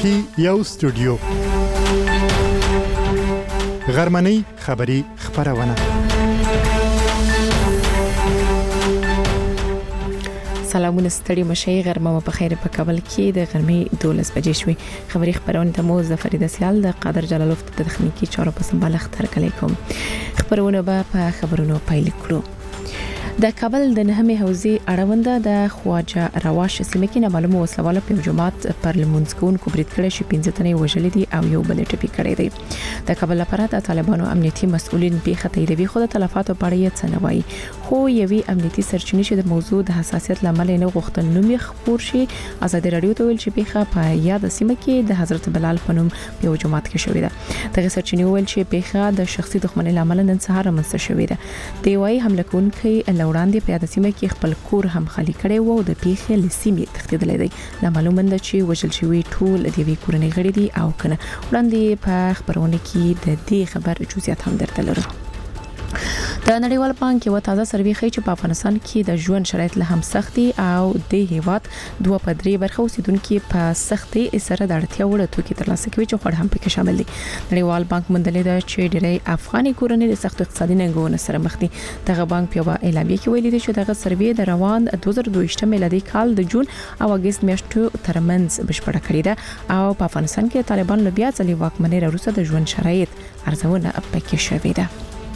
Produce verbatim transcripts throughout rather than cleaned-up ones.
کې یو استودیو غرمنۍ خبری خبرونه. سلامونه ستړي مشي غرمه په خیر په کابل کې د غرمې دولس بجې شوې. خبري خبرونه ته مو ظفر سیال د قادر جلالوف د تخنیکی چارو په سمبالښت ترکلې کوم. خبرونه به په خبرونو پیل کړو. د کابل د نهمې حوزې اړونده د خواجه رواش سیمه کې معلومه وسلواله په جماعت پر لمونځکون کوبریت کړي شي پنځه تنې وژل دي او یو بل ټپي کړي دي. د کابل لپاره د طالبانو امنیتي مسؤلین په خطې دی خو د تلفاتو په اړه څه نه وایي. خو یوې امنیتي سرچینې چې د موضوع د حساسیت لامل نه غوښتل نوم یې خبر شي. ازادي رادیو ته ویل چې په په یاد سیمه کې د حضرت بلال پنوم په جماعت کې شوې ده. دغه سرچینې ویل چې په د شخصي دښمنۍ لامل نن سهار منځ شوې ده. دی وايي حمله کوونکي وړاندې په یاد سیمه کې خپل کور هم خالی کړي وو او د پیښې لسیمې تخدیدلې دي. معلومه ده چې وژل شوی ټول د وی کورنۍ غړي دي او کنه وړاندې په خبرونه کې د دې خبر جزئیات هم درته لرو. د نړیوال بانک یو تازه سروې ښیي چې په افغانستان کې د ژوند شرایط له هم سختي او د هیواد دوه پدري برخه اوسیدونکو په سختي سره د اړتیا وړ توکي ترلاسه کوي چې خور هم پکې شامل دي. نړیوال بانک مندلې ده چې ډېری افغاني کورنۍ د سخت اقتصادي ننګونو سره مخ دي. دغه بانک په اعلامیه کې ویلي دی چې دغه سروې د روان دوه زره دوه ویشت میلادي کال د جون او اگست میاشتو ترمنځ بشپړه کړې ده او په افغانستان کې طالبان له بیا ځلې واکمنۍ وروسته د ژوند شرایط ارزونه پکې شوې ده.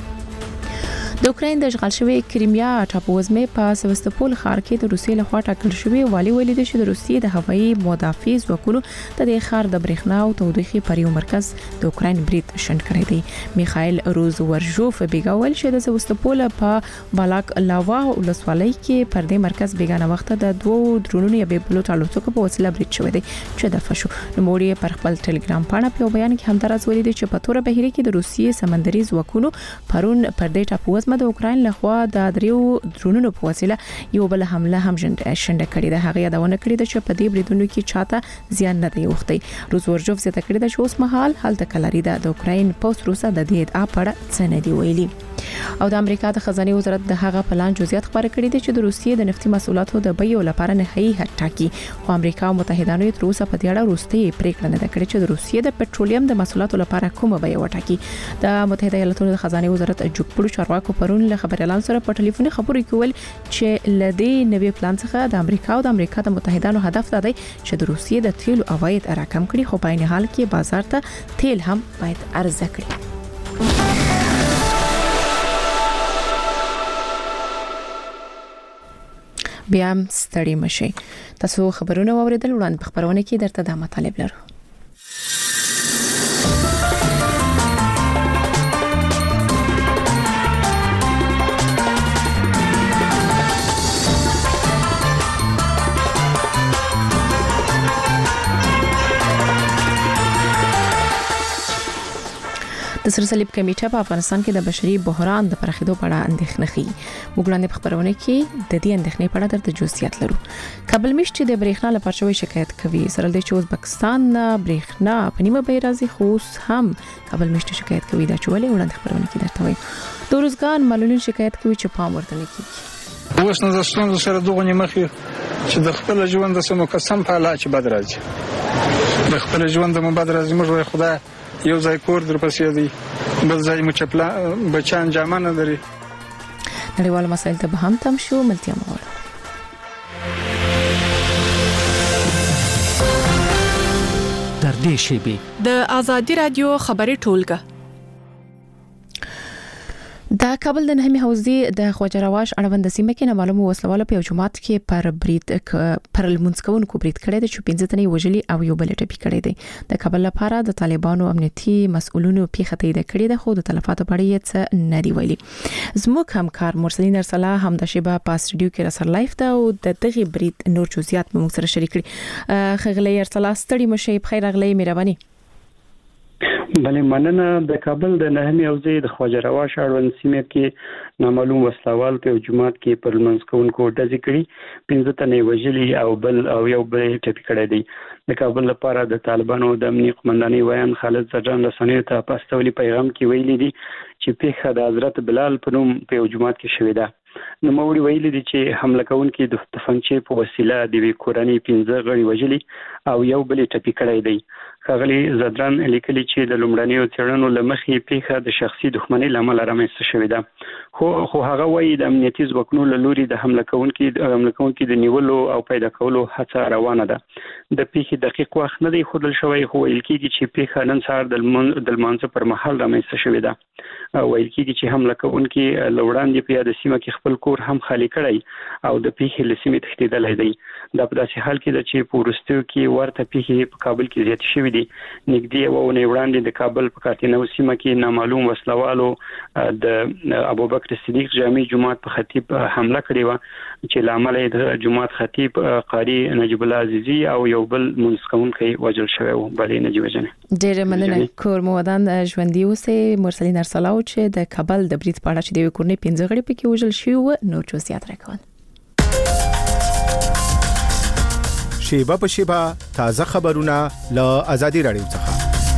د اوکراین د اشغال شوی کریمیا ټاپووزمې په سیواستوپول ښار کې د روسیې لخوا ټاکل شوی والی ویلي دی چې د روسیې د هوایي مدافع ځواکونو د دې ښار د برېښنا او تودوخې پر یو مرکز د اوکراین برید شنډ کړی دی. میخایل روزورژوف بیګاول چې د سیواستوپول په بالاک لاوا ولسوالۍ کې پر دې مرکز بیګانه وخت د دوه درونونو یا بلوط الوتکو په وسیله برید شوی دی چې د فشو نوموړي پر خپل ټلګرام پاڼه په بیان کې هم درز ویلي دی چې په تور بهیره کې د روسیې سمندري ځواکونو پرون پر دې ټاپووزمې د اوکراین لخوا د دریو درونونو په وسیله یو بل حمله هم شنډه کړې ده. هغه یادونه کړې ده چې په دې بریدونو کې چاته زیان نه دی وختی. روزورژوف زیاته کړې ده چې اوس مهال هلته کلاري ده د اوکراین پوس روسه د دې ادعا په اړه څه نه دی ویلي. او د امریکا د خزانه وزارت د هغه پلان جزئیات خبر کړی دی چې د روسیې د نفتي محصولاتو د بیو لپاره نهایي حد ټاکي. خو امریکا او متحدانو تر اوسه په دې اړه وروستي پریکړه نه کړې چې د روسیې د پټرولیم د محصولاتو لپاره کومه بیه وټاکي. د متحده ایالاتونو د خزانه وزارت جوګپړو چارواکو پرون له خبر اعلان سره په ټلیفون خبرې کول چې لدې نوې پلان څخه د امریکا او د امریکا د متحدانو هدف دی چې د روسیې د تیلو عواید راکم کړي خو په عین حال کې بازار ته تیل هم باید عرضه کړي. بیا هم ستړي مشي. تاسو خبرونه واوریدل وړاندې په خبرونه کې درته د مطالب لرو. د سر صلیب کمیټه په افغانستان کې د بشري بحران د پراخېدو په اړه اندېښنه ښيي. موږ وړاندې په خبرونه کې د دې اندېښنې په اړه درته جزئیات لرو. کابل مشت د برېښنا لپاره شوی شکایت کوي. سره د چوز پاکستان برېښنا په نیمه به راځي خو هم کابل مشت شکایت کوي دا چولې وړاندې خبرونه کې درته وایم. د روزګان معلولین شکایت کوي چې پام ورته نه کیږي. اوس نه د ستونزو سره دغه نیمخې چې د خپل ژوند د سمو قسم په اړه چې بد راځي. د خپل ژوند د مباد راځي موږ وای خدای یو ځای کور در پسې دی بل ځای مو چپلا بچان جامه نه لري. نړیوال مسایل ته به هم تم شو ملتیا مول. در دې شیبه د ازادي رادیو خبري ټولګه د کابل د نهمې حوزې د خواجه رواش اړوند سیمه کې معلومه وسلواله په جماعت کې پر برید پر لمونځکونکو برید کړی دی چې پنځه تنې وژلي او یو بل ټپي کړی دی. د کابل لپاره د طالبانو امنیتي مسؤلینو پیښه تایید کړې ده خو د تلفاتو په اړه څه نه دی ویلي. زموږ همکار مرسلین ارسلا هم د شیبه په استودیو کې رسر لایف ده او د دغه برید نور جزئیات موږ سره شریک کړي. خغلی ارسلا ستړي مشه بخیر اغلی مهرباني. بلې مننه. د کابل د نهمې حوزې د خواجه رواش اړوند سیمه کې نامعلوم وسلوال په جماعت کې پر لمونځکونکو ډزې کړي پنځه تنې وژلي او بل او یو بل ټپي کړی دی. د کابل لپاره د طالبانو د امنیت قومندانۍ ویان خالد زرجان رسنیو ته په استولي پیغام کې ویلي دي چې پیښه د حضرت بلال په نوم په جماعت کې شوې ده. نو موري ویلي دي چې حمله کوونکي د تفنګچې په وسیله د کورنۍ پنځه غړي وژلي او یو بل ټپي کړی دی. ښاغلي زدران لیکلي چې د لومړنیو څېړنو له مخې پیښه د شخصي دښمنۍ له امله رامنځته شوې ده. خو خو هغه وایي د امنیتي ځواکونو له لوري د حمله کوونکي د حمله کوونکي د نیولو او پیدا کولو هڅه روانه ده. د پیښې دقیق وخت نه دی ښودل شوی، خو ویل کېږي چې پیښه نن سهار د لمانځه پر مهال رامنځته شوې ده. ویل کېږي چې حمله کوونکي له وړاندې په یاده سیمه کې خپل کور هم خالي کړی او د پیښې له سیمې تښتېدلی دی. دا په داسې حال کې ده چې په وروستیو کې ورته پیښې په کابل کې زیاتې شوې دي. نږدې یوه اونۍ وړاندې د کابل په کاتینو سیمه کې نامعلوم وسلوالو د ابوبکر صدیق جامع جومات په خطیب حمله کړې وه چې له امله یې د جومات خطیب قاري نجیب الله عزیزي او یو بل لمونځ کوونکی وژل شوی و. بلې نجیبه جانې ډېره مننه. کور مو ودان ژوندي اوسئ. مرسلین ارسلاو چې د کابل د برید په اړه چې د یوې کورنۍ پنځه غړي پکې وژل شوي وو نور جزئیات راکول. شیبه په شیبه تازه خبرونه له آزادي رادیو څخه.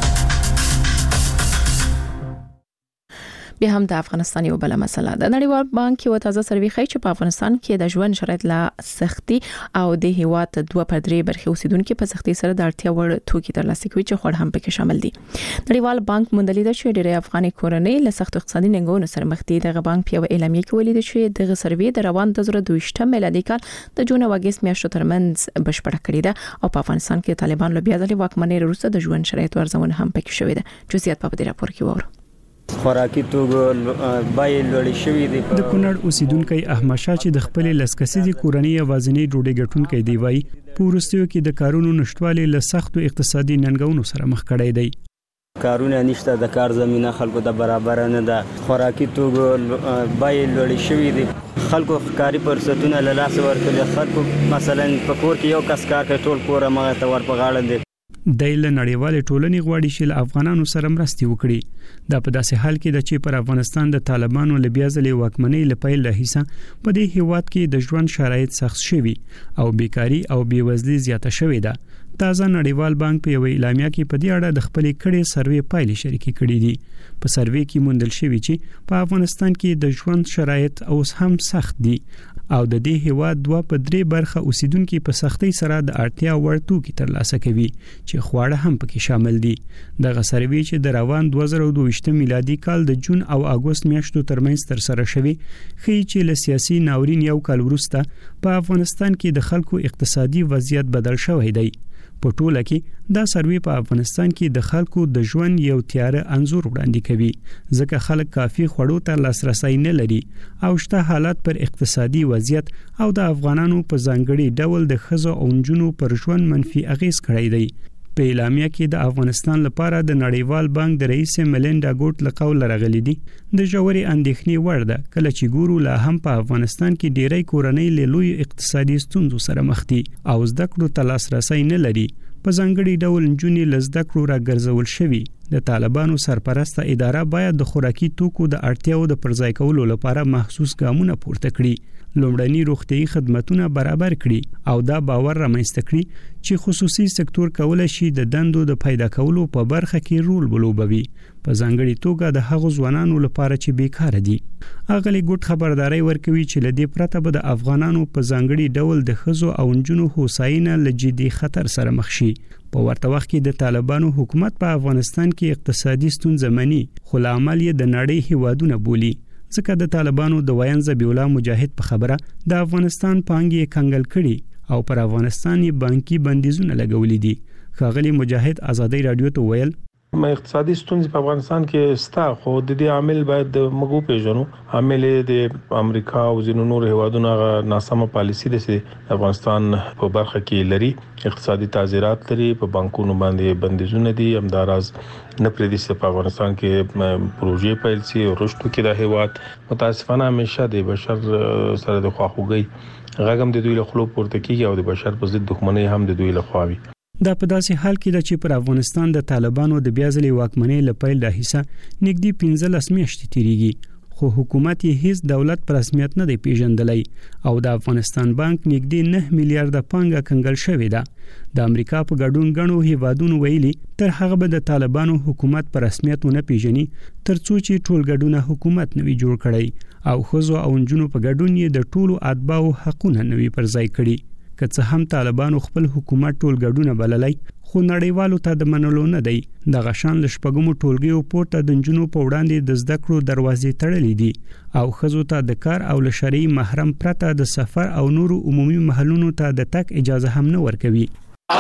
بیا هم د افغانستان یو بل مسله د نړیوال بانک یو تازه سروې ښیي چې په افغانستان کې د ژوند شرایط لا سختي او د هیواد دوه پر درې برخې اوسیدونکو په سختي سره د اړتیا وړ توکي ترلاسه کوي چې خور هم پکې شامل دي. نړیوال بانک موندلې ده چې ډېری افغاني کورنۍ له سخت اقتصادي ننګونو سره مخ دي. دغه بانک په اعلامیه کې ویلي چې دغه سروې د روان د دوه هزار میلادي کال د جون او اګست میاشتو ترمنځ بشپړه کړې ده او په افغانستان کې طالبان له بیا ځلې واکمنۍ وروسته د ژوند شرایط ارزونه هم پکې شوې ده. جزئیات په دې راپور کې وورو. خوراکي توګه بای لوړ شوی دی. د کونړ اوسیدونکو احمد شاه چې د خپل لسکسيزي کورنۍ اوازنۍ ډوډۍ ګټونکو دی وای پورستیو کې د کارونو نشټوالي له سختو اقتصادي ننګونو سره مخ کړی دی. کارونه نشته، د کار زمينه خلکو د برابر نه ده. خوراکي توګه بای لوړ شوی دی. خلکو کاری فرصتونه له لاس ورکړي. خلکو مثلا په کور کې یو کس کار کوي ټول کور مغه ته ور په غاړه دی. د نړیوال ټولنې غواړي چې له افغانانو سره مرستې وکړي. دا په داسې حال کې د چې پر افغانستان د طالبانو له بیا ځلې واکمنۍ لپاره له حصہ په دې هیواد کې د ژوند شرایط سخت شوي او بیکاری او بیوزلي زیاته شوې ده. تازه نړیوال بانک په یو اعلامیه کې په دې اړه د خپلې کړې سروې پایلې شریکې کړې دي. په سروې کې موندل شوی چې په افغانستان کې د ژوند شرایط اوس هم سخت دي او د دې هیواد دوه په درې برخه اوسیدونکو په سختۍ سره د اړتیا وړ توکي ترلاسه کوي چې خواړه هم پکې شامل دي. دغه سروې چې د روان دوه زره دوه میلادي کال د جون او اګوست میاشتو ترمنځ تر سره شوی ښیي چې له سیاسي ناورین یو کال وروسته په افغانستان کې د خلکو اقتصادي وضعیت بدل شوی دی. په ټوله کې دا سروې په افغانستان کې د خلکو د ژوند یو تیاره انزور وړاندې کوي ځکه خلک کافي خوړو ته لاسرسي نه لري او شته حالات پر اقتصادي وضعیت او د افغانانو په ځانګړي ډول د ښځو او نجونو پر ژوند منفي اغیز کړی دی. په اعلامیه کې د افغانستان لپاره د نړیوال بانک د رئیس ملینډا ګوټ له قول راغلي دي د جوړي اندېښنې وړ ده کله چې ګورو لا هم په افغانستان کې ډېری کورنۍ له لوی اقتصادي ستونزو سره مخ دي او زده کړو ته لاسرسي نه لري. په ځانګړي ډول نجونې له زده کړو راګرځول شوي. د طالبانو سرپرسته اداره باید د خوراکي توکو د اړتیاو د پرځای کولو لپاره محسوس ګامونه پورته کړي، لومړني روغتيایي خدماتونه برابر کړي او دا باور رامنځته کړي چې خصوصي سکتور کولای شي د دندو د پیدا کولو په برخه کې رول ولوبوي، په ځانګړي توګه د هغو ځوانانو لپاره چې بیکاره دي. اغلی ګډ خبرداري ورکوي چې لدې پرته به د افغانانو په ځانګړي ډول د خزو او نجونو هوساینه له جدي خطر سره مخ شي. په ورته وخت کې د طالبانو حکومت په افغانستان کې اقتصادي ستونزې مني، خو له عمل یې د نړۍ هیوادونه بولي. ځکه د طالبانو د وین ذبیح الله مجاهد په خبره د افغانستان پانګې کنګل کړي او پر افغانستان یې بانکي بندیزونه لګولې دي. ښاغلي مجاهد آزادۍ رادیو ته ویل ما اقتصادي ستونزې په افغانستان کې ستا خو د دې عامل باید د مګو پیژنو. عامل د امریکا او ځینو نور هیوادونو غا ناسمه پالیسي ده چې افغانستان په برخه کې لري، اقتصادي تعزیرات لري، په بانکونو باندې بندیزونه دي، همداراز نه پرې دي چې په افغانستان کې پروژې پیل شي او رشد کې د هیواد متاسفانه همیشه د بشر سره د خواخوږي غږم د دوی له خلو پورته کیږي او د بشر په ضد دښمنۍ هم د دوی له خوا وي. دا په داسې حال کې ده چې پر افغانستان د طالبانو د بیا ځلې واکمنۍ لپاره د حصہ نږدې پنځلس میاشتې تیریږي، خو حکومت یې هیڅ دولت پر رسمیت نه دی پیژندلی او د افغانستان بانک نږدې نه میلیارډ پانګه کنګل شوې ده. د امریکا په ګډون غنو هیوادونو ویلي تر هغه به د طالبانو حکومت پر رسمیت نه پیژني ترڅو چې ټولګډونه حکومت نوي جوړ کړي او خزو او نجونو په ګډون یې د ټولو اتباعو حقونه نوي پر ځای کړي. که څه هم طالبانو خپل حکومت ټول ګډونه بللای خو نړیوالو ته د منلو نه دی. د غشان لشپګمو ټولګیو پورته د نجونو په وړاندې د زده کړو دروازې تړلې دي او خزو ته د کار او لشرعي محرم پرته د سفر او نورو عمومي محلونو ته د تک اجازه هم نه ورکوي.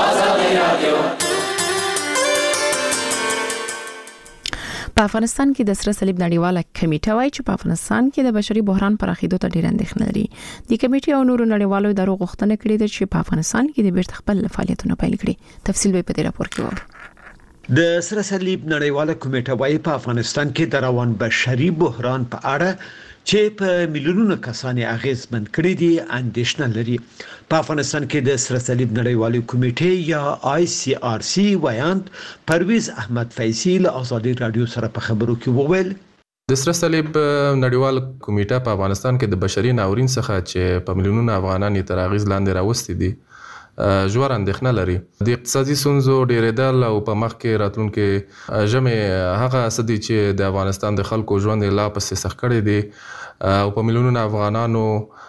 په افغانستان کې د سره صلیب نړیواله کمیټه وايي چې په افغانستان کې د بشري بحران پراخېدو ته ډېر اندېښنه لري. د کمیټې او نورو نړیوالو ادارو غوښتنه کړې ده چې په افغانستان کې د بیرته خپل فعالیتونه پیل کړي. تفصیل به په دې راپور کې وو. د سره صلیب نړیواله کمیټه وايي په افغانستان کې د روان بشري بحران په اړه چې په میلیونونو کسان اغیزمن کړي دي اندېښنه لري. په افغانستان کې د سره صلیب نړیواله کمیټې یا آی سی آر سی وایاند پرویز احمد فیضی له آزادي رادیو سره په خبرو کې وویل د سره صلیب نړیوال کمیټه په افغانستان کې د بشري ناورین څخه چې په میلیونونو افغانان یې تر اغیز لاندې راوستي دي ژور اندېښنه لري. د اقتصادي ستونزو ډېرېدل او په مخ کې راتلونکي ژمې هغه سدي چې د افغانستان د خلکو ژوند لا پسې سخت کړی دی او په میلیونونو افغانانو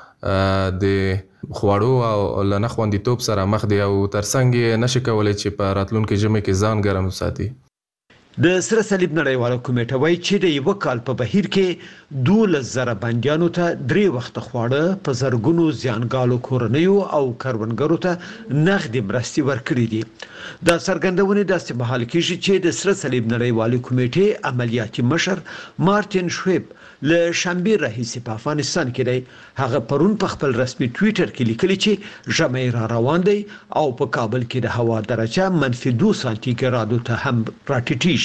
د خواړو او لنه خوندیتوب سره مخ دي او ترڅنګ یې نشي کولای چې په راتلونکي ژمې کې ځان ګرم وساتي. د سره صلیب نړیواله کمیټه وايي چې د یو کال په بهیر کې دولس زره بندیانو ته درې وخت خواړه په زرګونو زیانګالو کورنیو او کروندګرو ته نغدي مرستې ورکړي دي. دا څرګندونه داسې مهال کېږي چې د سره صلیب نړیواله کمیټې عملیاتي مشر مارټین شویب له شنبه راهیسې په افغانستان کې دی. هغه پرون په خپل رسمي ټوئیټر کې لیکلي چې ژمی را روان دی او په کابل کې د هوا درجه منفي دوه سانتي ګرادو ته هم راټیټیږي.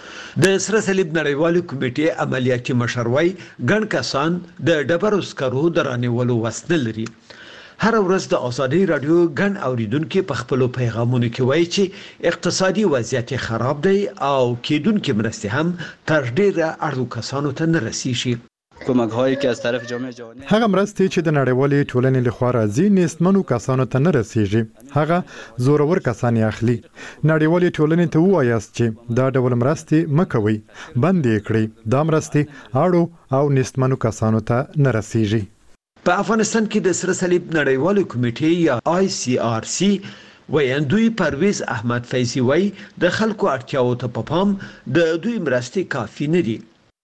د سره صلیب نړیواله کمیټې عملیاتي مشر وايي ګڼ کسان د ډبرو سکرو د رانیولو وس نه لري. هر ورځ د آزادي رادیو ګڼ اوریدونکو په خپل پیغامونو کې وایي چې اقتصادي وضعیت خراب دی او کېدونکو مرستې هم تر ډیره اړو کسانو ته نه رسیږي. کمک‌هایی که از طرف جامعه جهانی هغه مرستې چې د نړیوالې ټولنې لخوا راځي نېستمنو کسانو ته نه رسیږي. هغه زورور کسان یې اخلي. نړیوالې ټولنې ته وایاست چې دا ډول مرستې مکوي، بند یې کړئ. دا مرستې اړو او نېستمنو کسانو ته نه رسیږي. په افغانستان کې د سره صلیب نړیواله کمیټې یا آی سی آر سی ویاندوی پرویز احمد فیضی وای د خلکو اړتیاو ته په پام د دوی مرستې کافي نه دي.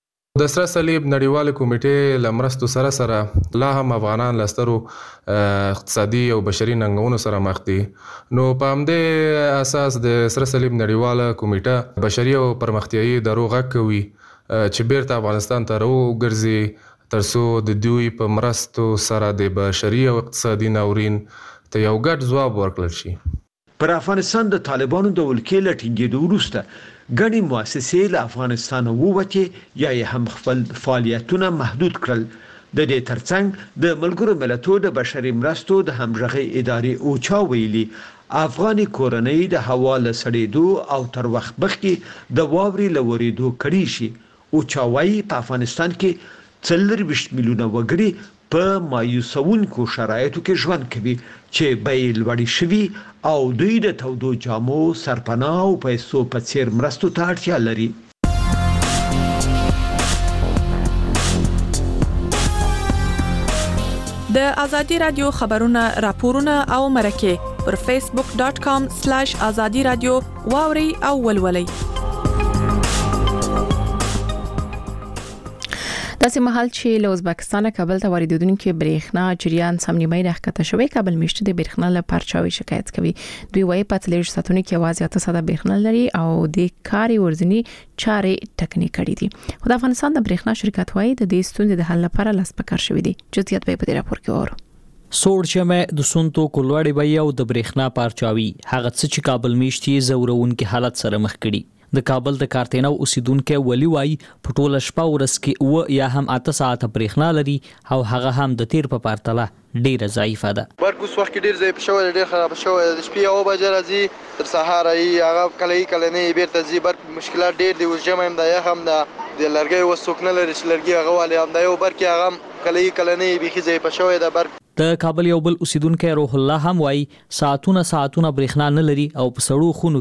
د سره صلیب نړیواله کمیټې لمرستو سره سره لا هم افغانان لسترو اقتصادي او بشري ننګونو سره مخ دي. نو په همدې اساس د سره صلیب نړیواله کمیټه بشري او پرمختیایي دروغ کوي چې بیرته افغانستان ته راوګرځي ترڅو د دوی په مرستو سره د بشري او اقتصادي ناورین ته یو ګډ ځواب ورکړل شي. پر افغانستان د طالبانو د ولکې لټینګېدو وروسته ګڼې مؤسسې له افغانستان ووتې یا یې هم خپل فعالیتونه محدود کړل. د دې ترڅنګ د ملګرو ملتونو د بشري مرستو د همغږي ادارې اوچا ویلي افغاني کورنۍ د هوا له سړېدو او تر وخت مخکې د واورې له ورېدو کړي شي. اوچا وايي په افغانستان کې څلورویشت میلیونه وګړي په مایوسونکو شرایطو کې ژوند کوي چې بیې لوړې شوي او دوی د تودو جامو، سرپناه او پیسو په څیر مرستو ته اړتیا لري. د آزادي رادیو خبرونه، راپورونه او مرکه پر فیسبوک ډاٹ کام سلیش آزادي رادیو واوري او ولولئ. داسې مهال چې له ازبکستان کابل ته واردېدونکو برېښنا جریان سم نیمه راښکته شوی کابل میشته د برېښنا له پرچاوي شکایت کوي. دوی وايي په تلویزیون ساتونکو کې आवाज اته ساده برېښنا لري او د کاري ورځنی چارې ټکنی کړي دي. خو د افغانستان د برېښنا شرکت وايي د دې ستونزې د حل لپاره لاس پکار شوی دی. جزئیات به په دې راپور کې اورو. سوړ چمه د سونتو کولوړی وي او د برېښنا پرچاوي هغه څه چې کابل میشتي زورونکو حالت سره مخ کړي. د کابل د کارتینو اوسیدونکو ولی وای په ټوله شپه ورځ کې و یا هم اته ساعته برېښنا لري او هغه هم د تیر په پرتله ډیره ضعیفه ده. برګوس وخت کې ډیر ضعیف شوی، ډیر خراب شوی. د شپې او بجې راځي تر سهار یې هغه کله کله نه بیرته ځي. برګ مشکلات ډیر دي. اوس جمع هم د یخ هم د لرګي وسوک نه لري چې لرګي هغه والی هم د یو برګ هغه کله کله نه بيخي ضعیف شوی د برګ. د کابل یو بل اوسیدونکو روح الله هم وای ساعتونه ساعتونه برېښنا نه لري او په سړو خونو کې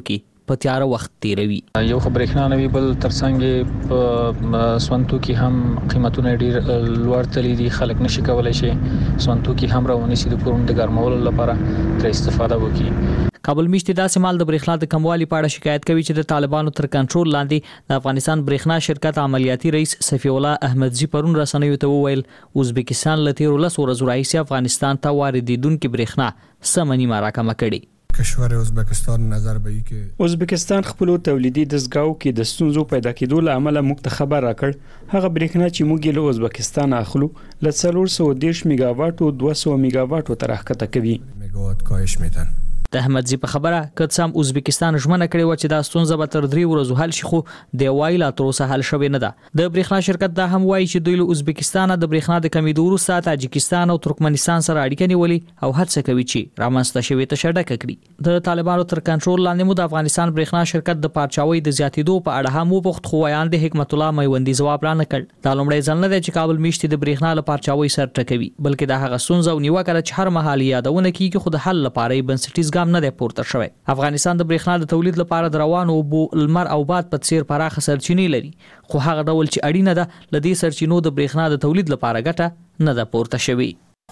په تیار وخت تیروي. یو خبرېخنا نوی بل ترڅنګ په سونتو کې هم قیمتونه ډیر لوړ تللی دي، خلک نشي کولای شي سونتو کې هم راونی سي د پرون د ګرمولو لپاره تر استفاده وکړي. کابل میشت داسې مال د برېښنا د کموالي په اړه شکایت کوي چې د طالبانو تر کنټرول لاندې د افغانستان برېښنا شرکت عملیاتي رئیس صفی الله احمدزي پرون رسنیو ته وویل ازبکستان له تیرو لس ورځو راهیسې افغانستان ته واردېدونکې برېښنا سمنی راکمه کړي. کشور ازبکستان نظر به ای که ازبکستان خپل تولیدي دستګاو کې د ستونزو پیدا کېدو له امله موږ ته خبر راکړ هغه برېښنا چې موږ له ازبکستان اخلو ل څلور سوه دېرش میگا واټ او دوه سوه میگا واټ ته راښکته کوي. میگا واټ کاهش میدن. د احمدزي په خبره که سم ازبکستان ژمنه کړې و چې دا ستونزه به تر درې ورځو حل شي، خو د وایي لا تر اوسه حل شوې نه ده. د برېښنا شرکت دا هم وایي چې دوی له ازبکستان د برېښنا د کمیدو وروسته تاجکستان او ترکمنستان سره اړیکې نیولې او هڅه کوي چې رامنځته شوې ته ډکه کړي. د طالبانو تر کنټرول لاندې مو د افغانستان برېښنا شرکت د پارچاوي د زیاتېدو په اړه هم وپوښت، خو ویاند حکمت الله میوندي ځواب را نه کړ. دا لومړی ځل نه دی چې کابل میشت د برېښنا له پارچاوي سر ټکوي، بلکې دا هغه ستونزه او نیوکه ده چې هر مهال یادونه کیږي، خو د حل لپاره یې بنسټیز ګام نه دی پورته شوی. افغانستان د برېښنا د تولید لپاره د روانو اوبو، لمر او باد په څیر پراخه سرچینې لري، خو هغه ډول چې اړینه ده لدې سرچینو د برېښنا د تولید لپاره ګټه نه ده پورته شوی.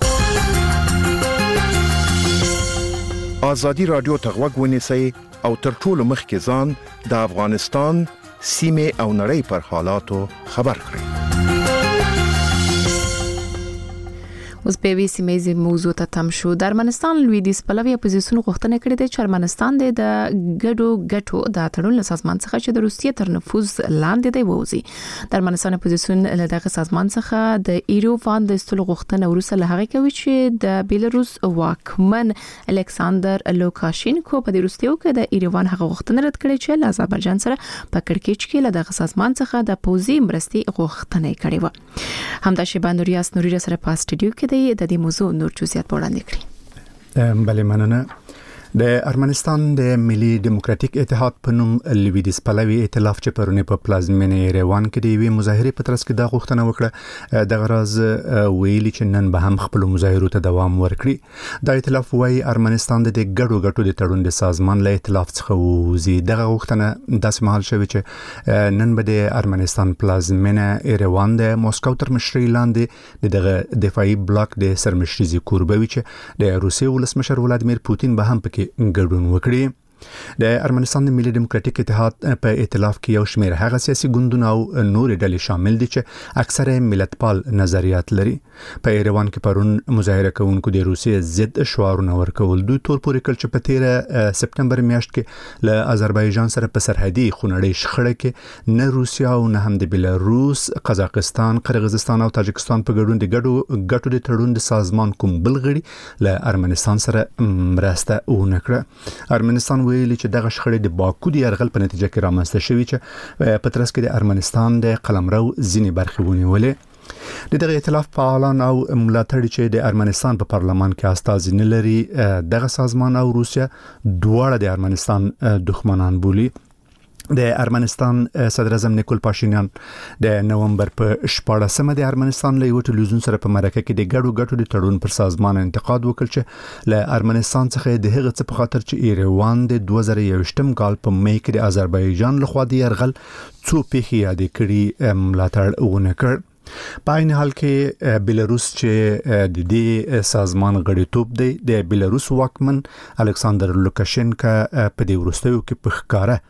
ازادي رادیو ته غوږ ونیسئ او تر ټولو مخکې ځان د افغانستان سیمې او نړۍ پر حالاتو خبر کړئ. اوس په وی سیمې موضوع ته تم شو. د ارمنستان لویدیځ پلوي اپوزیسیون غوښتنه کړې ده چې ارمنستان د ګډو ګټو د تړون له سازمان څخه چې د روسیې تر نفوذ لاندې دی ووځي. د ارمنستان اپوزیسیون له دغه سازمان څخه د ایروفان د استلو غوښتنه وروسته له هغه کوي چې د بیلاروس واکمن الکساندر لوکاشینکو په د روسیې کې د ایروان هغه غوښتنه رد کړې چې له آذربایجان سره په کړکېچ کې له دغه سازمان څخه د پوزي مرستې غوښتنه کړې و. همدا شیبه نوریاس نوري سره په استډیو کې د دې موضوع نور جزئیات وړاندې کړي. بله مننه. د ارمنستان د ملي ډیموکراتیک اتحاد په نوم لویدیځ پلوي ائتلاف چې پرونه په پلازمینه ایروان کې د وی مظاهره په ترڅ کې د غوښتنه وکړه د غرض ویلي چې نن به هم خپل مظاهرو ته دوام ورکړي. د ائتلاف وايي ارمنستان د ګډو ګټو د تړون د سازمان له ائتلاف څخه وځي. دغه غوښتنه داسې مهال شوې چې نن به د ارمنستان پلازمینه ایروان د موسکو تر مشرۍ لاندې دغه دفاعي بلاک د سرمشري کوربوي چې د روسیې ولسمشر ولادمیر پوتین به هم پکې ګډون وکړي. د ارمنستان د ملي ډیموکراتیک اتحاد په ائتلاف کې یو شمېر هغه سیاسي ګوندونه او نور ډلې شامل دي چې اکثره ملتپال نظریات لري. په ایروان کې پرون مظاهره کوونکو د روسیې ضد شعارونه ورکول. دوی تور پورې کړ چې په تیره سپتمبر میاشت کې له آذربایجان سره په سرحدي خونړۍ شخړه کې نه روسیا او نه هم د بیلاروس، قزاقستان، قرغیزستان او تاجکستان په ګډون د ګډو ګټو د تړون د سازمان کوم بل غړي له ارمنستان سره مرسته ونه کړه. ارمنستان ویلي چې دغه شخړې د باکو د یرغل په نتیجه کې رامنځته شوې چې په ترڅ کې د ارمنستان د قلمرو ځینې برخې ونیولې. د دغه ائتلاف فعالان او ملاتړي چې د ارمنستان په پارلمان کې استازي نه لري دغه سازمان او روسیا دواړه د ارمنستان دښمنان بولي. د ارمنستان صدر اعظم نیکول پاشینیان د نومبر په شپاړسمه د ارمنستان له یو ټلویزیون سره په مرکه کې د ګډو ګټو د تړون پر سازمان انتقاد وکړ چې له ارمنستان څخه د هغه څه په خاطر چې ایروان د دوه زره یوویشتم کال په می کې د آذربایجان لخوا د یرغل څو پیښې یادې کړي ملاتړ ونه کړ. په عین حال کې بیلاروس چې د دې سازمان غړیتوب دی د بیلاروس واکمن الکساندر لوکاشینکا په دې وروستیو کې په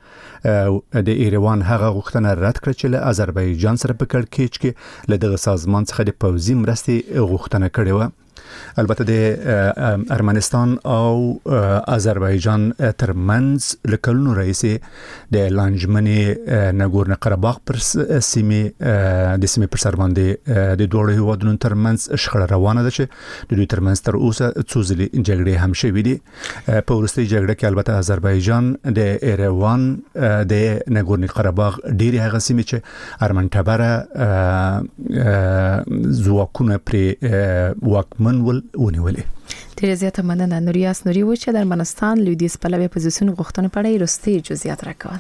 ښکاره د ایروان هغه غوښتنه رد کړه چې له آذربایجان سره په کړکېچ کې له دغه سازمان څخه د پوځي مرستې غوښتنه کړې و. البته د ارمنستان او آذربایجان ترمنځ لکلونو راځي د لانجمنې ناګورنو قرهباغ پر سیمه د سیمه پر سر باندې د دوه هیوادونو ترمنځ شخړه روانه ده چې د دوی ترمنځ تر اوسه څو ځلې جګړې هم شوې دي. په وروستۍ جګړه کې البته آذربایجان د ایروان د ناګورنو قرهباغ ډېری هغه سیمې چې ارمنټبره ځواکونه پر واکمن ونیولې. ډیره زیاته مننه. نوریاس نوري و چې د ارمنستان لویدیځ پلوي اپوزیسیون غوښتنه پړې رستي جزئیات راکول.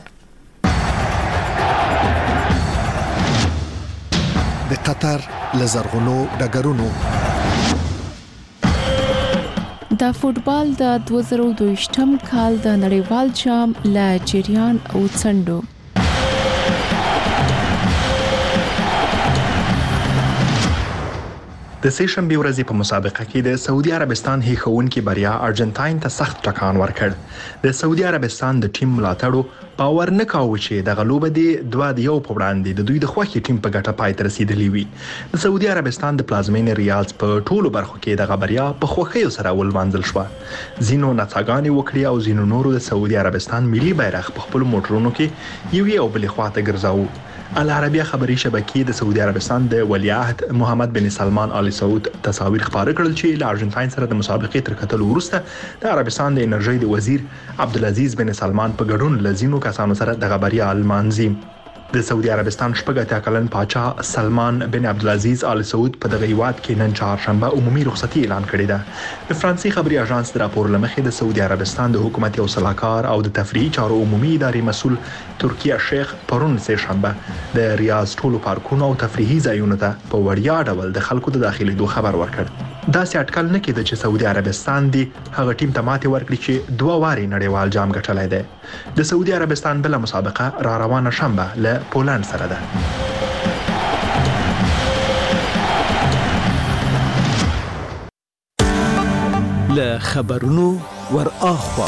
د قطر لزرغونو ډګرونو د فوټبال د دوه زره دوه ویشتم کال د نړیوال جام لا جریان او څنډو د سې شنبې ورځې په مسابقه کې د سعودي عربستان هیښوونکي بریا ارجنټاین ته سخت ټکان ورکړ د سعودي عربستان د ټیم ملاتړو باور نه کاوه چې د غلوب دی دوه د یو په وړاندې د دوی د خوښي ټیم په ګټه پای ته رسیدلی وي د سعودي عربستان د پلازمینې ریاض په ټولو برخو کې د بریا په خوښۍ سره ولمانځل شو زینو نڅاګانې وکړي او زینو نورو د سعودي عربستان ملي بیرغ په خپل موټرونو کې یو یو بل خواته ګرځاو العربیه خبري شبکې د سعودي عربستان د ولیعهد محمد بن سلمان آل سعود تصاویر خبره کړل چې له ارجنټاین سره د مسابقې تر کتلو وروسته د عربستان د انرژي د وزیر عبدالعزيز بن سلمان په ګډون لزینو کسانو سره د خبري المانزي د سعودي عربستان شپږ اتیا کلن پاچا سلمان بن عبدالعزيز آل سعود په دغه هیواد کې نن چهارشنبه عمومي رخصتي اعلان کړې ده د فرانسې خبري اژانس د راپور لمخې د سعودي عربستان د حکومت یو صلاحکار او د تفریحي چارو عمومي ادارې مسول ترکیه شیخ پرون سه شنبه د ریاض ټولو پارکونو او تفریحي ځایونو ته په وړیا ډول د خلکو د داخلي دوه خبر ورکړ دا سي اټکل نه کېده چې سعودي عربستان دی هغه ټیم ته ماته ورکړي چې دوه واري نړیوال جام ګټلای دی د سعودي عربستان بل مسابقه را روانه شنبه له پولند سره ده له خبرونو ور اخوا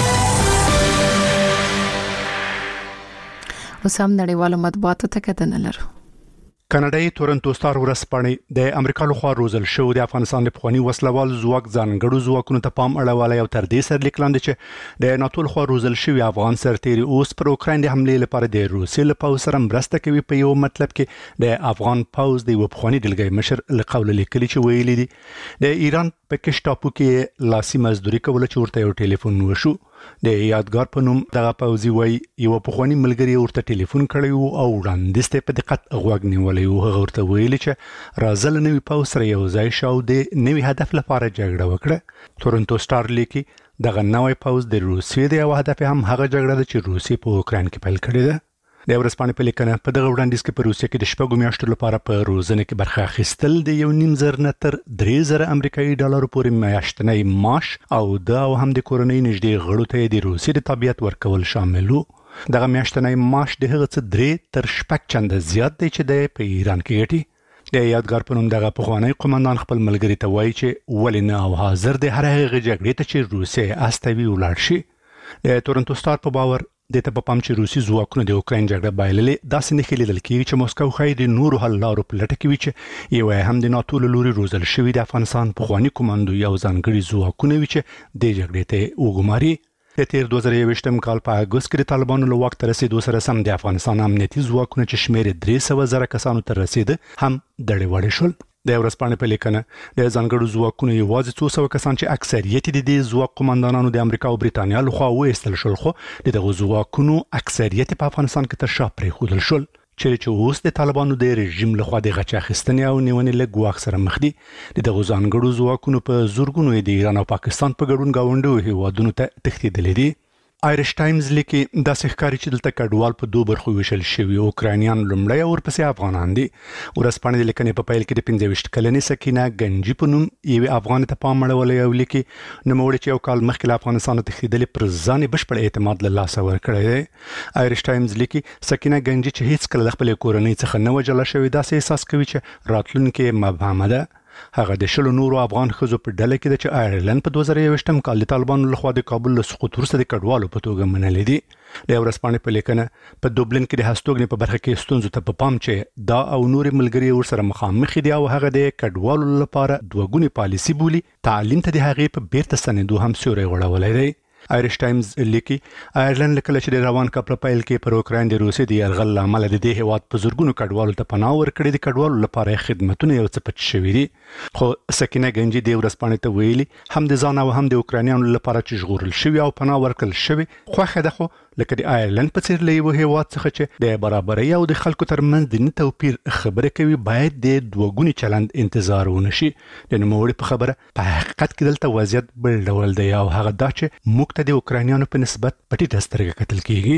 وسام نړیوالو مطبوعاتو ته کتنه لرو کاناډایي تورنټو ستار ورځپاڼې د امریکا لخوا روزل شو د افغانستان د پخوانی وسلوال ځواک ځانګړو ځواکونو ته پام اړولای او تر دې سره لیکلاند چې د ناتو لخوا روزل شوی افغان سرتیري اوس پر اوکراین د حمله لپاره د روسي له پوځ سره مرسته کوي په یو مطلب کې د افغان پوځ د پخوانی دلګي مشر لقول لیکلي چې ویلي دي د ایران په کشټاپو کې لاسي مزدوري کول چې ورته یو ټلیفون وشو د یادګار په نوم دغه پوځي وای یو پخوانی ملګری ورته ټلیفون کړی او وړاندیز ته په دقت غوږ نیولې او هغه ورته ویل چې راځل نوې پوځ سره یو ځای شو د نوې هدف لپاره جګړه وکړه تورنټو ستار لیکي دغه نوې پوځ د روسیې د یو هدف هم هغه جګړه ده چې روسیې په اوکراین کې پیل کړې ده د ورځپاڼې په لیکنه په دغه وړاندیز کې په روسیې کې د شپږو میاشتو لپاره په روزنه کې برخه اخیستل د یو نیم زر نه تر درې زره امریکایي ډالر پورې میاشتنی معاش او د او هم د کورنۍ نږدې غړو ته د روسیې د تابعیت ورکول شامل وو دغه میاشتنی معاش د هغه څه درې تر شپږ چنده زیات دی چې د په ایران کې ګټي د یادګار په نوم دغه پخوانی قومندان خپل ملګری ته وایي چې ولې نه او حاضر دی هر هغه جګړې ته چې روسیې استوي ولاړ شي د تورنټو ستار په باور د ته په پام چې روسي ځواکونه د اوکراین جګړه بایللې داسې نه خلیدل کېږي چې موسکو خای د نورو حل لارو په لټه کې وي چې یو هم د ناتو له لوري روزل شوی د افغانستان پخوانی کمانډو یو ځانګړي ځواکونه وي چې د جګړې ته وګماري د تیر دوه زره یوویشتم کال په اګوست کې د طالبانو له واک ته رسیدو سره سم د افغانستان امنیتي ځواکونه چې شمیر درې سوه زره کسانو ته رسیده هم دړې وړې شول د ورځپاڼې په لیکنه د ځانګړو ځواکونو یوازې څو سوه کسان چې اکثریت د دې ځواک قومندانانو د امریکا او بریتانیا لخوا وایستل شول خو د دغه ځواکونو اکثریت په افغانستان کې تر شا پرېښودل شول چې اوس د طالبانو د رژیم لخوا د غچ اخیستنې او نیونې له ګواښ سره مخ دي د دغه ځانګړو ځواکونو په زورګونو د ایران او پاکستان په ګډون گاونډیو هیوادونو ته تښتېدلې دي آیرش ټایمز لیکي داسې ښکاري چې دلته کډوال په دوه برخو ویشل شوي اوکراینیان لومړی او ورپسې افغانان دي ورځپاڼې د لیکنې په پیل کې د پنځه ویشت کلنې سکینه ګنجي په نوم یوې افغان ته پام اړولی او لیکي نوموړې چې یو کال مخکې له افغانستانه تښتېدلې پر ځان یې بشپړ اعتماد له لاسه ورکړی دی آیرش ټایمز لیکي سکینه ګنجي چې هیڅکله د خپلې کورنۍ څخه نه وه جلا شوې داسې احساس کوي چې راتلونکې مبهمه ده هغه د شلو نورو افغان ښځو په ډله کې ده چې آیرلند په دوه زره یوویشتم کال د طالبانو لخوا د کابل له سقوط وروسته د کډوالو په توګه منلې دي د ورځپاڼې په لیکنه په دوبلن کې د هستوګنې په برخه کې ستونزو ته په پام چې دا او نورې ملګري ورسره مخامخ دي او هغه د کډوالو لپاره دوه ګونې پالیسي بولي تعلیم ته د هغې په بیرته ستنېدو هم سیوری غوړولی دی آیرش ټایمز لیکي آیرلند کله چې د روان کال په پیل کې پر اوکراین د روسي د یرغل له امله د دې هیواد په زورګونو کډوالو ته پناه ورکړې د کډوالو لپاره خدمتونه یو څه پټ شوي دي خو سکینه ګنجي د ورځپاڼې ته ویلي هم د ځان او هم د اوکراینیانو لپاره چې ژغورل شوي او پناه ورکړل شوي خوښه ده خو لکه د آیرلند په څیر له یو هیواد څخه چې د برابرۍ او د خلکو ترمنځ د نه توپیر خبره کوي باید د دوه ګوني چلند انتظار ونه شي د نوموړي په خبره په حقیقت کې دلته وضعیت بل ډول دی او هغه دا چې موږ ته د اوکراینیانو په نسبت په ټیټه سترګه کتل کیږي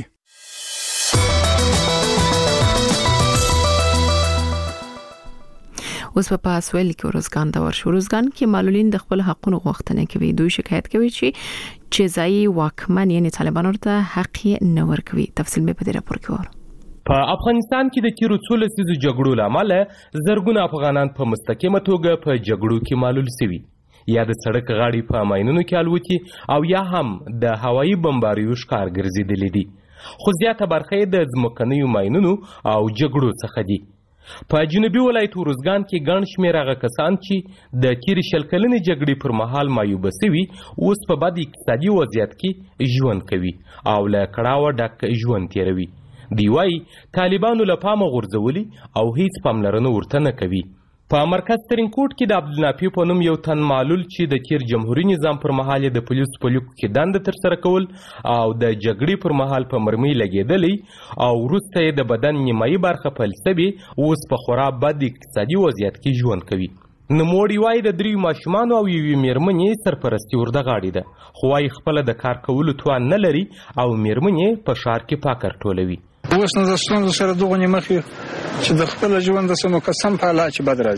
اوس په پاسویل کې روزګان د ورشو روزګان کې معلولین د خپل حقوقو غوښتنه کوي. دوی شکایت کوي چې چې ځای واکمن یعنی طالبان ورته حق نه ورکوي. تفصیل به په دې راپور کې وره. په افغانستان کې د تیرو څو لسیزو جګړو لامل زرګونه افغانان په مستقیمه توګه په جګړو کې معلول شوي، یا د سړک غاړې په ماینونو کې الوتي او یا هم د هوایي بمباریو ښکار ګرځېدلي دي. خو زیاته برخه د ځمکنیو ماینونو او جګړو څخه دي. په جنوبي ولایت روزګان کې ګڼ شمېر هغه کسان چې د تیرې شل کلنې جګړې پر مهال معیوبه سوي اوس په بد اقتصادي وضعیت کې ژوند کوي او له کړاوه ډک ژوند تیروي. دی وايي طالبانو له پامه غورځولي او هیڅ پاملرنه ورته نه کوي. په مرکز ترینکوټ کې د عبدالنافي په نوم یو تن معلول چې د تیر جمهوریت نظام پر مهال د پولیسو په لیکو کې دنده ترسره کول او د جګړې پر مهال په مرمۍ لګېدلی او وروسته یې د بدن نیمایي برخه فلج سوې، اوس په خورا بد اقتصادي وضعیت کې ژوند کوي. نوموړي وایي د دریو ماشومانو او یوې مېرمنې سرپرستي ورده غاړې ده، خو وایي خپله د کار کولو توان نه لري او مېرمنې په ښار کې پاکر ټولوي. اوس نو د ستونزو سره دغه مخې چې د خپل ژوند د سمو قسم په حالات چې بد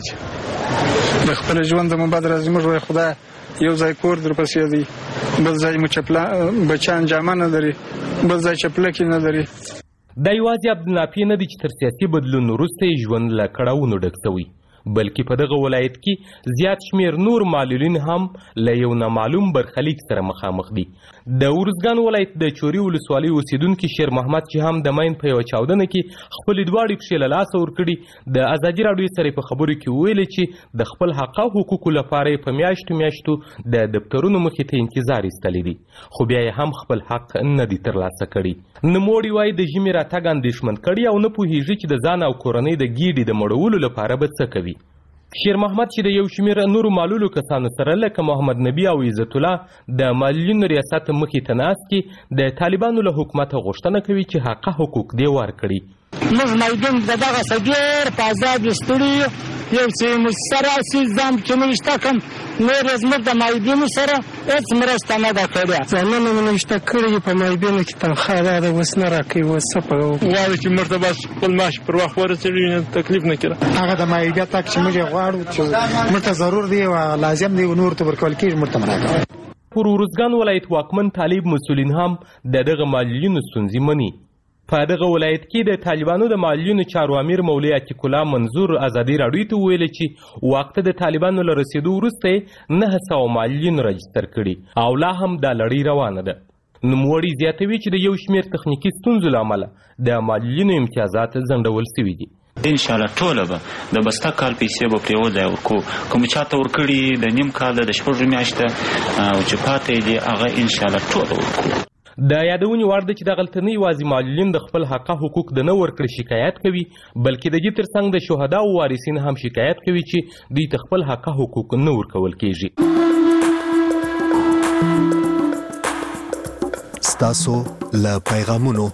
راځي، د خپل ژوند مو بد راځي. موږ وایي خدای یو ځای کور در پسې دی، بل ځای مو چپلا بچان جامه نه لري، بل ځای چپلکې نه لري. دا یوازې عبدالنافي نه دی چې تر سیاسي بدلون وروسته یې ژوند له کړاوونو ډک شوی، بلکې په دغه ولایت کې زیات شمیر نور معلولین هم له یو نامعلوم برخلیک سره مخامخ دي. د ورزګان ولایت د چوري ولسوالۍ اوسیدونکي شیر محمد چې هم د ماین په یو چاودنه کې خپل دواړې پښې له لاسه ورکړي، د ازادي راډیو سره په خبرو کې ویلي چې د خپل حق او حقوقو لپاره په میاشتو میاشتو د دفترونو مخې ته انتظار ایستلی دي، خو بیا یې هم خپل حق نه دی ترلاسه کړی. نوموړي وایي د ژمي راتګ اندېښمن کړي او نه پوهېږي چې د ځان او کورنۍ د ګیډې د مړولو لپاره به څه کوي. شیر محمد چې د یو شمېر نورو معلولو کسانو سره لکه محمد نبی او عزت الله د معلولینو ریاست مخې ته ناست کې د طالبانو له حکومته غوښتنه کوي چې حق حقوق دې ورکړي. موږ مایدین د دغه ډېر په آزاد ایستلي یو، چې موږ سره هسې ځان چې موږ شته کوم نور یې زموږ د مایدینو سره هېڅ مرسته نه ده کړې. ځانونه مو نشته کړي په مایدینو کې تنخوا دا ده، اوس نه راکوي. اوس څه کوو؟ غواړو چې موږ ته بس خپل معاش پر وخت ورسېږي، تکلیف نه کړه. هغه د مایدیا تک چې موږ غواړو چې موږ ته ضرور دی او لازم دی نور ته ورکول کېږي، موږ ته راکوي. پر ورزګان ولایت واکمن طالب مسؤلین هم د دغه معلولینو ستونزې مني. په دغه ولایت کې د طالبانو د معلولینو چارو امیر مولوي عتیق الله منظور ازادي راډیو ته ویلي چې وخت د طالبانو له رسېدو وروسته نهه سوه معلولین راجستر کړي او لا هم دا لړۍ روانه ده. نوموړي زیاتوي چې د یو شمېر تخنیکي ستونزو له امله د معلولینو امتیازات ځنډول سوي دي. ان شاء الله ټوله به د بسته کال پیسې به پرې وځای ورکو، کوم چاته ورکړي د نیم کال د شپږ میاشته او چې پاتې دي هغه ان شاء الله ټوله ورکو. د یادونې وړ ده چې دغلته نه یوازې معلولین د خپل حق حقوق د نه ورکړې شکایت کوي، بلکې د دې ترڅنګ د شهدا او وارثین هم شکایت کوي چې دوی ته خپل حق حقوق نه ورکول کیږي. ستاسو له پیغامونو.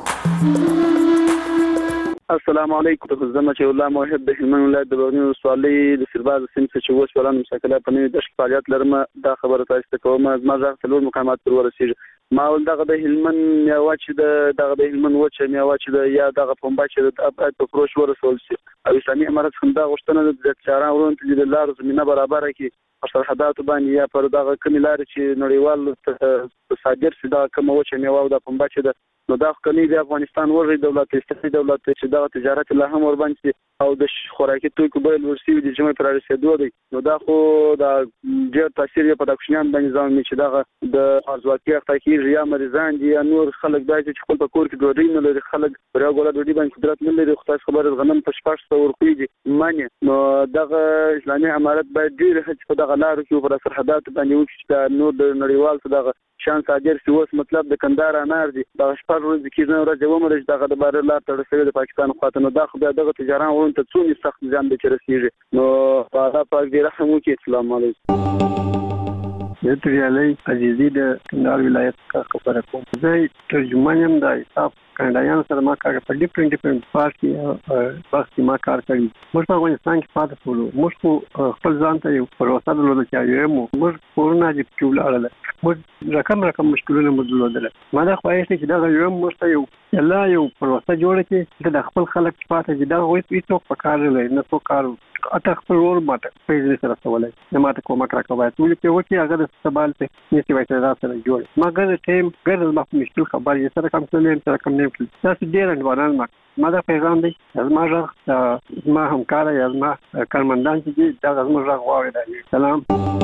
السلام علیکم. زما چې الله موحد د هلمند ولایت د بغنی ولسوالۍ د سرباز سیمې څخه چې اوس وران مشکله په نوې دښت فعالیت لرم، دا خبره تاسو ته کوم. زما ځغ څلور مقامات پر ورسېږي. ما ول دغه د هلمند میوه چې د دغه د هلمند وچه میوه چې د یا دغه پنبه چې د ابعاد په فروش ورسول شي او اسلامي امارت څخه دا غوښتنه ده چې چاران ورون ته د لار زمينه برابر کړي په سرحداتو باندې یا پر دغه کمی لار چې نړیوال صادر شي دا کوم وچه میوه او د پنبه چې د نو دا خکنی د افغانستان ورغی دولت استثنایی دولت چې دا تجارت لا هم ور باندې او د خوراکي توکو بیل ورسي د جمعې پر رسیدو دی. نو دا خو دا ډېر تاثیر په دښمنان باندې ځان چې دا د ارزواکي اختاکیر یا مریضان دي یا نور خلک دا چې خپل په کور کې ډوډۍ نه لري، خلک پر یو ګوله ډوډۍ باندې قدرت نه لري، خو تاسو خبره غنم په شپږ سوه ورکوي معنی. نو دغه اسلامي امارت باید ډېر هڅه په دغه لارو کې پر سرحدات باندې وکړي چې نور د نړیوال څخه دغه شان صادر شي. اوس مطلب د کندهار انار دي دا شپږ ورځې کې نه ورځې ومرج دغه د بار لار تر رسېدو د پاکستان خواته. نو دا خو دغه تجاران ورون ته څومره سخت ځان به رسیږي. نو په هغه پاک دی رحم وکړي. السلام علیکم. زه تریالي عزیزي د کندهار ولایت څخه خبره کوم. زه ترجمان یم د حساب کانډایان سره ما کار په ډیفرنٹ ډیفرنٹ پارټ کې پارټي ما کار کوي. موږ په افغانستان کې پاتې شولو. موږ خپل ځان ته یو پروسه درلوده چې یو موږ کورونه چې ټول اړه موږ رقم رقم مشکلونه موږ درلودل. ما دا خواهش چې دا یو مشته یو الله یو پروسه جوړه کړي چې د خپل خلک پاتې چې دا وایي هیڅ په کار نه نه څو کار اته خپل ور ماته پیژنې سره سوالای نه ماته کومه کار کوي ټول په وکی هغه د سبال ته نشي وایي سره جوړ ما ګر ټیم ګر ما مشکل خبر یې سره کوم څه نه سره کوم نه کړی تاسو ډیر انوانال ما ما دا پیغام دی ما راغ ما همکار یا ما کارمندان چې دا زموږ راغ واوري سلام.